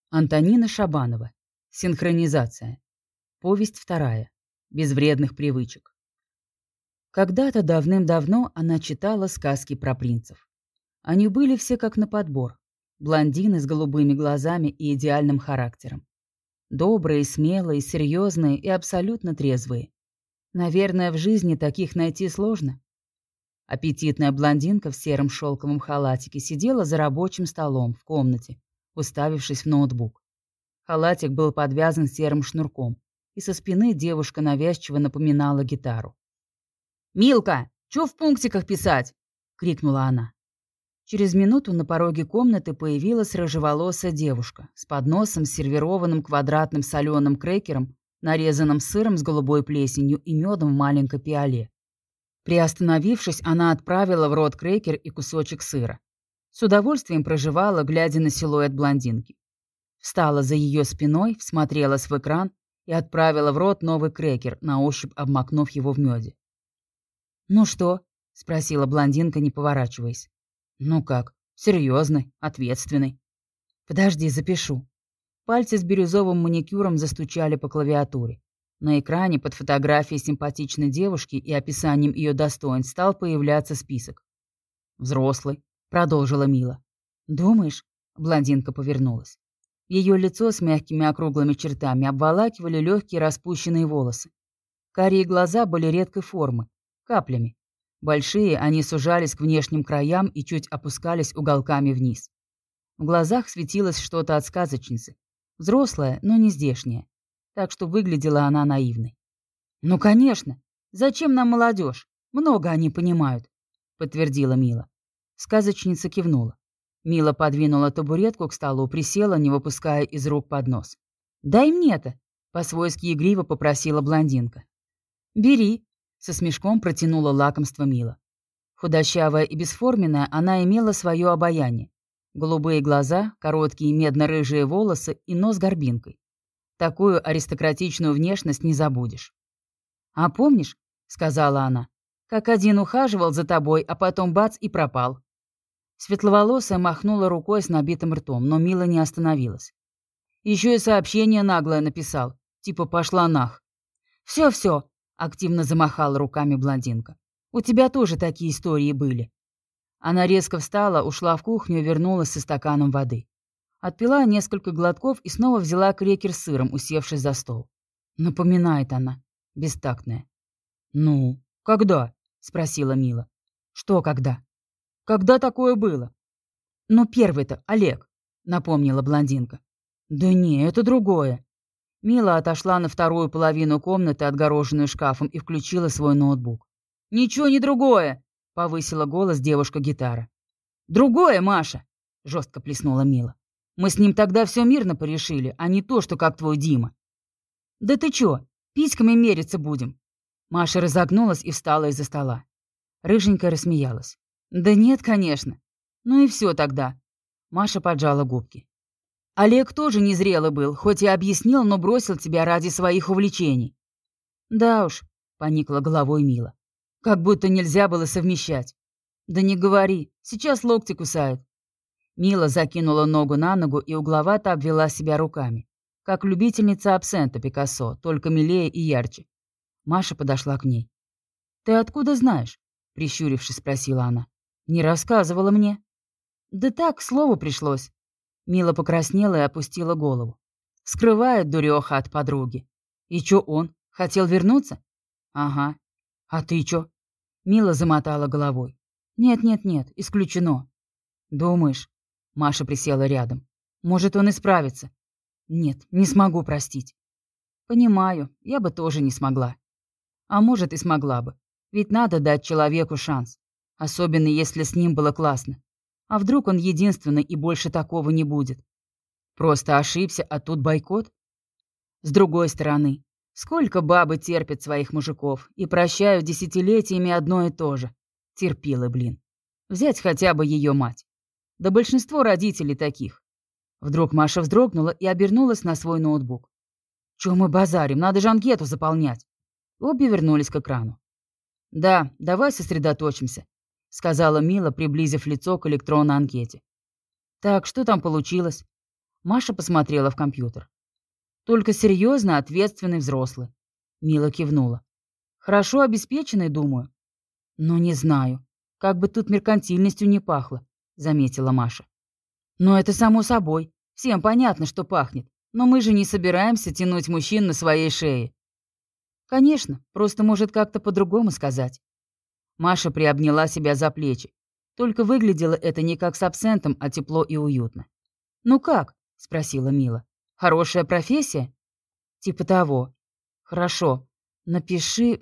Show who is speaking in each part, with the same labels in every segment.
Speaker 1: Антонина Шабанова. Синхронизация. Повесть вторая. Без вредных привычек. Когда-то давным-давно она читала сказки про принцев. Они были все как на подбор. Блондины с голубыми глазами и идеальным характером. Добрые, смелые, серьезные и абсолютно трезвые. Наверное, в жизни таких найти сложно. Аппетитная блондинка в сером шелковом халатике сидела за рабочим столом в комнате, уставившись в ноутбук. Халатик был подвязан серым шнурком, и со спины девушка навязчиво напоминала гитару. «Милка, чё в пунктиках писать?» — крикнула она. Через минуту на пороге комнаты появилась рыжеволосая девушка с подносом, сервированным квадратным соленым крекером, нарезанным сыром с голубой плесенью и медом в маленькой пиале. Приостановившись, она отправила в рот крекер и кусочек сыра. С удовольствием прожевала, глядя на силуэт блондинки. Встала за ее спиной, всмотрелась в экран и отправила в рот новый крекер, на ощупь обмакнув его в меде. «Ну что?» — спросила блондинка, не поворачиваясь. «Ну как? Серьезный, ответственный». «Подожди, запишу». Пальцы с бирюзовым маникюром застучали по клавиатуре. На экране под фотографией симпатичной девушки и описанием ее достоинств стал появляться список. «Взрослый», — продолжила Мила. «Думаешь?» — блондинка повернулась. Ее лицо с мягкими округлыми чертами обволакивали легкие распущенные волосы. Карие глаза были редкой формы, каплями. Большие, они сужались к внешним краям и чуть опускались уголками вниз. В глазах светилось что-то от сказочницы. Взрослая, но не здешняя. Так что выглядела она наивной. «Ну, конечно. Зачем нам молодежь? Много они понимают», — подтвердила Мила. Сказочница кивнула. Мила подвинула табуретку к столу, присела, не выпуская из рук поднос. «Дай мне-то», — по-свойски игриво попросила блондинка. «Бери», — со смешком протянула лакомство Мила. Худощавая и бесформенная, она имела свое обаяние. Голубые глаза, короткие медно-рыжие волосы и нос горбинкой. Такую аристократичную внешность не забудешь. «А помнишь, — сказала она, — как один ухаживал за тобой, а потом бац и пропал?» Светловолосая махнула рукой с набитым ртом, но Мила не остановилась. Еще и сообщение наглое написал, типа «пошла нах». «Все», — активно замахала руками блондинка. «У тебя тоже такие истории были». Она резко встала, ушла в кухню и вернулась со стаканом воды. Отпила несколько глотков и снова взяла крекер с сыром, усевшись за стол. Напоминает она, бестактная. «Ну, когда?» — спросила Мила. «Что когда?» «Когда такое было?» «Ну, первый-то, Олег», — напомнила блондинка. «Да не, это другое». Мила отошла на вторую половину комнаты, отгороженную шкафом, и включила свой ноутбук. «Ничего не другое», — повысила голос девушка-гитара. «Другое, Маша», — жестко плеснула Мила. «Мы с ним тогда все мирно порешили, а не то, что как твой Дима». «Да ты чё, письками мериться будем?» Маша разогнулась и встала из-за стола. Рыженькая рассмеялась. «Да нет, конечно. Ну и все тогда». Маша поджала губки. «Олег тоже незрелый был, хоть и объяснил, но бросил тебя ради своих увлечений». «Да уж», — поникла головой Мила. «Как будто нельзя было совмещать». «Да не говори, сейчас локти кусают». Мила закинула ногу на ногу и угловато обвела себя руками, как любительница абсента Пикассо, только милее и ярче. Маша подошла к ней. «Ты откуда знаешь?» — прищурившись, спросила она. «Не рассказывала мне». «Да так, к слову пришлось». Мила покраснела и опустила голову. Скрывает дуреха от подруги. «И чё он? Хотел вернуться?» «Ага. А ты чё?» Мила замотала головой. «Нет, исключено». «Думаешь?» Маша присела рядом. «Может, он исправится?» «Нет, не смогу простить». «Понимаю, я бы тоже не смогла». «А может, и смогла бы. Ведь надо дать человеку шанс. Особенно, если с ним было классно. А вдруг он единственный и больше такого не будет? Просто ошибся, а тут бойкот? С другой стороны, сколько бабы терпят своих мужиков и прощают десятилетиями одно и то же. Терпилы, блин. Взять хотя бы ее мать. Да большинство родителей таких». Вдруг Маша вздрогнула и обернулась на свой ноутбук. «Чё мы базарим? Надо же анкету заполнять». Обе вернулись к экрану. «Да, давай сосредоточимся», — сказала Мила, приблизив лицо к электронной анкете. «Так, что там получилось?» Маша посмотрела в компьютер. Только серьезно ответственный взрослый. Мила кивнула. Хорошо обеспеченный, думаю. Но не знаю. Как бы тут меркантильностью не пахло, заметила Маша. Но это само собой. Всем понятно, что пахнет. Но мы же не собираемся тянуть мужчин на своей шее. Конечно, просто может как-то по-другому сказать. Маша приобняла себя за плечи. Только выглядело это не как с абсентом, а тепло и уютно. «Ну как?» — спросила Мила. «Хорошая профессия?» «Типа того». «Хорошо. Напиши,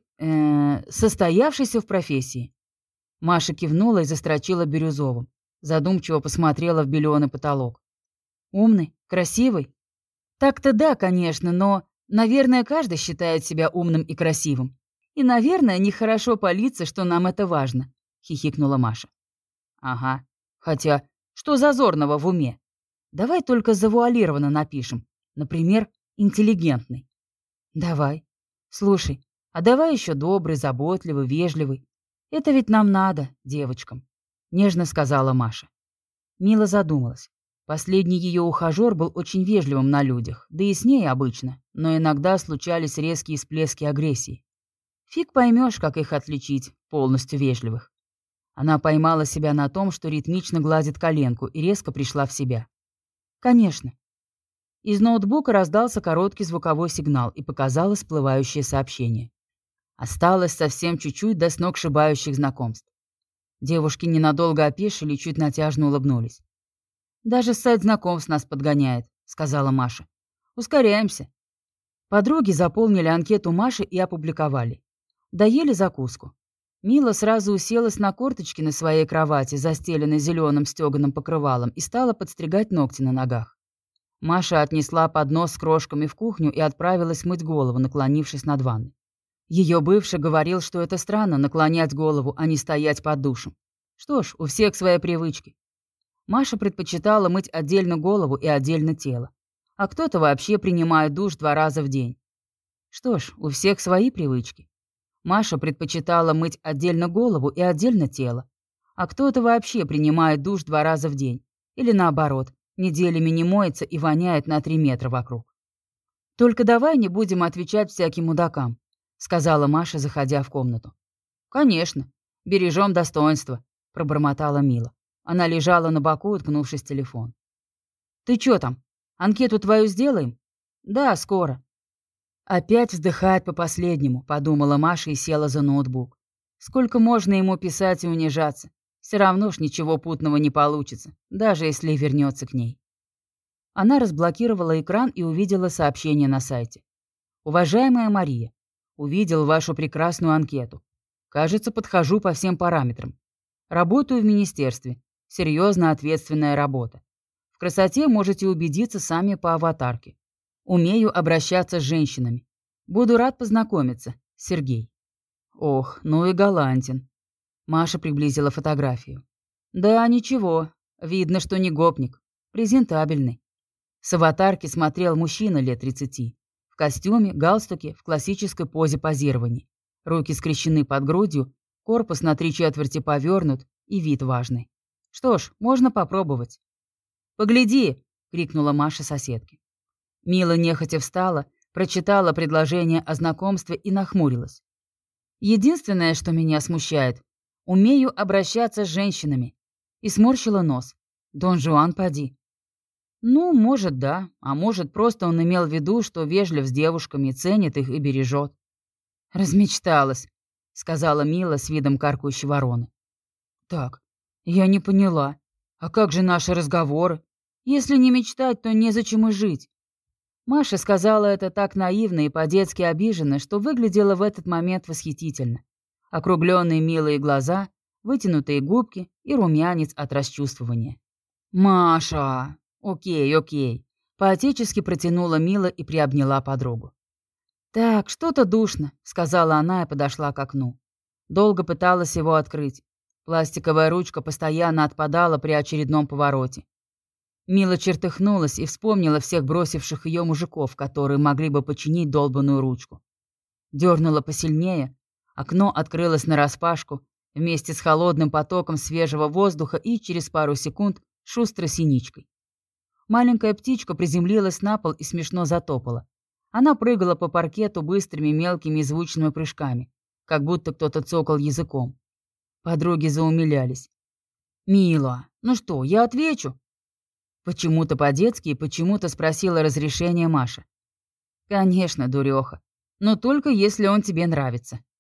Speaker 1: состоявшийся в профессии». Маша кивнула и застрочила бирюзовым. Задумчиво посмотрела в беленый потолок. «Умный? Красивый?» «Так-то да, конечно, но, наверное, каждый считает себя умным и красивым. И, наверное, нехорошо палиться, что нам это важно», — хихикнула Маша. «Ага. Хотя, что зазорного в уме? Давай только завуалированно напишем. Например, интеллигентный». «Давай. Слушай, а давай еще добрый, заботливый, вежливый. Это ведь нам надо, девочкам», — нежно сказала Маша. Мила задумалась. Последний ее ухажер был очень вежливым на людях, да и с ней обычно, но иногда случались резкие всплески агрессии. Фиг поймешь, как их отличить, полностью вежливых. Она поймала себя на том, что ритмично гладит коленку, и резко пришла в себя. «Конечно». Из ноутбука раздался короткий звуковой сигнал, и показалось всплывающее сообщение. Осталось совсем чуть-чуть до сногсшибающих знакомств. Девушки ненадолго опешили и чуть натяжно улыбнулись. «Даже сайт знакомств нас подгоняет», — сказала Маша. «Ускоряемся». Подруги заполнили анкету Маши и опубликовали. Доели закуску. Мила сразу уселась на корточки на своей кровати, застеленной зеленым стеганым покрывалом, и стала подстригать ногти на ногах. Маша отнесла поднос с крошками в кухню и отправилась мыть голову, наклонившись над ванной. Ее бывший говорил, что это странно наклонять голову, а не стоять под душем. Что ж, у всех свои привычки. Маша предпочитала мыть отдельно голову и отдельно тело. А кто-то вообще принимает душ 2 раза в день. Что ж, у всех свои привычки. Маша предпочитала мыть отдельно голову и отдельно тело. А кто-то вообще принимает душ 2 раза в день. Или наоборот, неделями не моется и воняет на 3 метра вокруг. «Только давай не будем отвечать всяким мудакам», — сказала Маша, заходя в комнату. «Конечно. Бережем достоинство», — пробормотала Мила. Она лежала на боку, уткнувшись в телефон. «Ты чё там? Анкету твою сделаем?» «Да, скоро». «Опять вздыхает по последнему», — подумала Маша и села за ноутбук. «Сколько можно ему писать и унижаться? Все равно ж ничего путного не получится, даже если вернется к ней». Она разблокировала экран и увидела сообщение на сайте. «Уважаемая Мария, увидел вашу прекрасную анкету. Кажется, подхожу по всем параметрам. Работаю в министерстве. Серьезно ответственная работа. В красоте можете убедиться сами по аватарке. Умею обращаться с женщинами. Буду рад познакомиться. Сергей». Ох, ну и галантен. Маша приблизила фотографию. Да, ничего. Видно, что не гопник. Презентабельный. С аватарки смотрел мужчина лет 30. В костюме, галстуке, в классической позе позирования. Руки скрещены под грудью, корпус на 3/4 повернут и вид важный. Что ж, можно попробовать. «Погляди!» — крикнула Маша соседке. Мила нехотя встала, прочитала предложение о знакомстве и нахмурилась. «Единственное, что меня смущает, умею обращаться с женщинами». И сморщила нос. «Дон Жуан поди». Ну, может, да, а может, просто он имел в виду, что вежлив с девушками, ценит их и бережет. «Размечталась», — сказала Мила с видом каркающей вороны. «Так, я не поняла. А как же наши разговоры? Если не мечтать, то незачем и жить». Маша сказала это так наивно и по-детски обиженно, что выглядело в этот момент восхитительно. Округленные милые глаза, вытянутые губки и румянец от расчувствования. «Маша! Окей». По-отечески протянула Мила и приобняла подругу. «Так, что-то душно», — сказала она и подошла к окну. Долго пыталась его открыть. Пластиковая ручка постоянно отпадала при очередном повороте. Мила чертыхнулась и вспомнила всех бросивших ее мужиков, которые могли бы починить долбаную ручку. Дернула посильнее, окно открылось нараспашку, вместе с холодным потоком свежего воздуха и через пару секунд шустрой синичкой. Маленькая птичка приземлилась на пол и смешно затопала. Она прыгала по паркету быстрыми мелкими и звучными прыжками, как будто кто-то цокал языком. Подруги заумилялись. «Мила, ну что, я отвечу?» Почему-то по-детски и почему-то спросила разрешения Маша. «Конечно, дуреха. Но только если он тебе нравится».